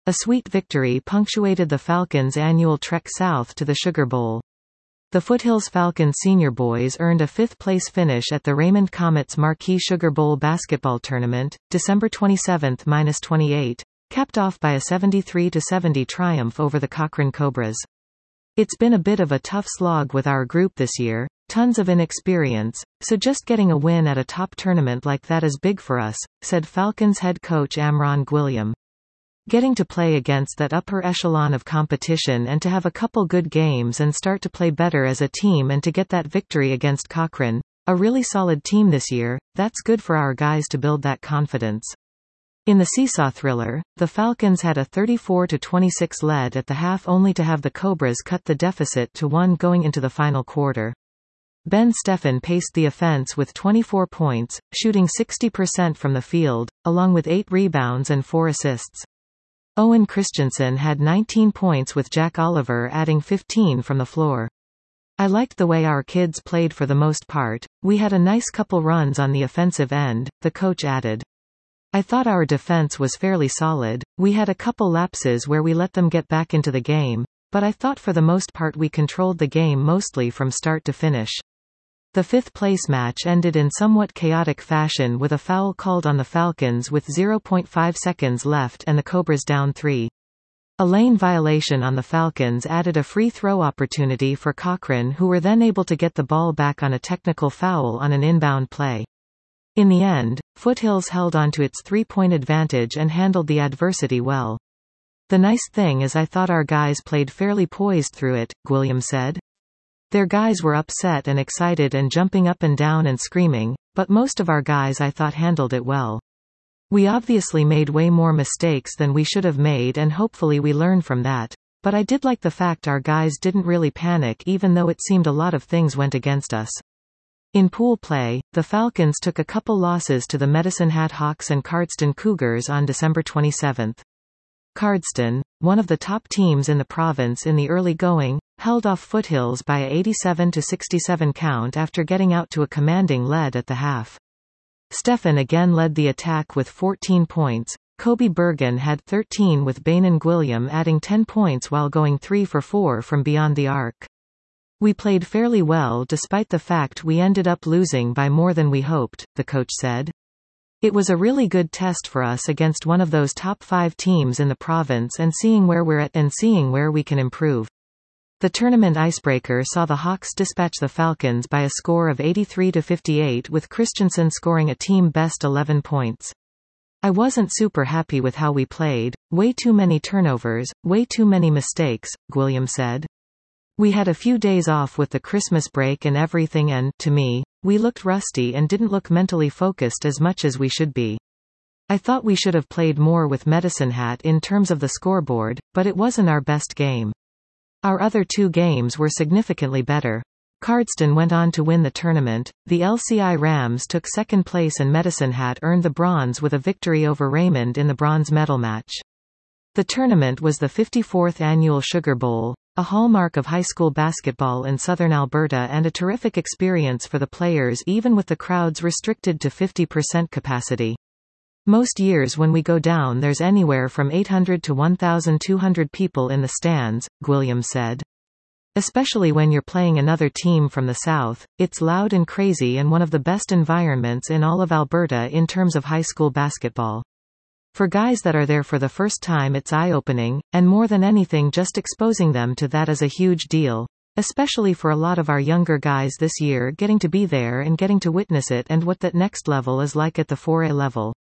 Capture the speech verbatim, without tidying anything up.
A sweet victory punctuated the Falcons' annual trek south to the Sugar Bowl. The Foothills Falcons senior boys earned a fifth-place finish at the Raymond Comets Marquee Sugar Bowl basketball tournament, December twenty-seventh to twenty-eighth, capped off by a seventy-three to seventy triumph over the Cochrane Cobras. It's been a bit of a tough slog with our group this year, tons of inexperience, so just getting a win at a top tournament like that is big for us, said Falcons head coach Amron Gwilliam. Getting to play against that upper echelon of competition and to have a couple good games and start to play better as a team and to get that victory against Cochrane, a really solid team this year, that's good for our guys to build that confidence. In the seesaw thriller, the Falcons had a thirty-four to twenty-six lead at the half only to have the Cobras cut the deficit to one going into the final quarter. Ben Steffen paced the offense with twenty-four points, shooting sixty percent from the field, along with eight rebounds and four assists. Owen Christensen had nineteen points with Jack Oliver adding fifteen from the floor. I liked the way our kids played for the most part. We had a nice couple runs on the offensive end, the coach added. I thought our defense was fairly solid. We had a couple lapses where we let them get back into the game, but I thought for the most part we controlled the game mostly from start to finish. The fifth-place match ended in somewhat chaotic fashion with a foul called on the Falcons with zero point five seconds left and the Cobras down three. A lane violation on the Falcons added a free throw opportunity for Cochrane, who were then able to get the ball back on a technical foul on an inbound play. In the end, Foothills held on to its three-point advantage and handled the adversity well. The nice thing is I thought our guys played fairly poised through it, Gwilliam said. Their guys were upset and excited and jumping up and down and screaming, but most of our guys I thought handled it well. We obviously made way more mistakes than we should have made and hopefully we learn from that, but I did like the fact our guys didn't really panic even though it seemed a lot of things went against us. In pool play, the Falcons took a couple losses to the Medicine Hat Hawks and Cardston Cougars on December twenty-seventh. Cardston, one of the top teams in the province in the early going, held off Foothills by a eighty-seven to sixty-seven count after getting out to a commanding lead at the half. Steffen again led the attack with fourteen points. Kobe Bergen had thirteen with Bainan Gwilliam adding ten points while going three for four from beyond the arc. We played fairly well despite the fact we ended up losing by more than we hoped, the coach said. It was a really good test for us against one of those top five teams in the province and seeing where we're at and seeing where we can improve. The tournament icebreaker saw the Hawks dispatch the Falcons by a score of eighty-three to fifty-eight with Christensen scoring a team-best eleven points. I wasn't super happy with how we played, way too many turnovers, way too many mistakes, Gwilliam said. We had a few days off with the Christmas break and everything and, to me, we looked rusty and didn't look mentally focused as much as we should be. I thought we should have played more with Medicine Hat in terms of the scoreboard, but it wasn't our best game. Our other two games were significantly better. Cardston went on to win the tournament, the L C I Rams took second place and Medicine Hat earned the bronze with a victory over Raymond in the bronze medal match. The tournament was the fifty-fourth annual Sugar Bowl, a hallmark of high school basketball in southern Alberta and a terrific experience for the players even with the crowds restricted to fifty percent capacity. Most years when we go down there's anywhere from eight hundred to one thousand two hundred people in the stands, Gwilliam said. Especially when you're playing another team from the south, it's loud and crazy and one of the best environments in all of Alberta in terms of high school basketball. For guys that are there for the first time it's eye-opening, and more than anything just exposing them to that is a huge deal, especially for a lot of our younger guys this year getting to be there and getting to witness it and what that next level is like at the four A level.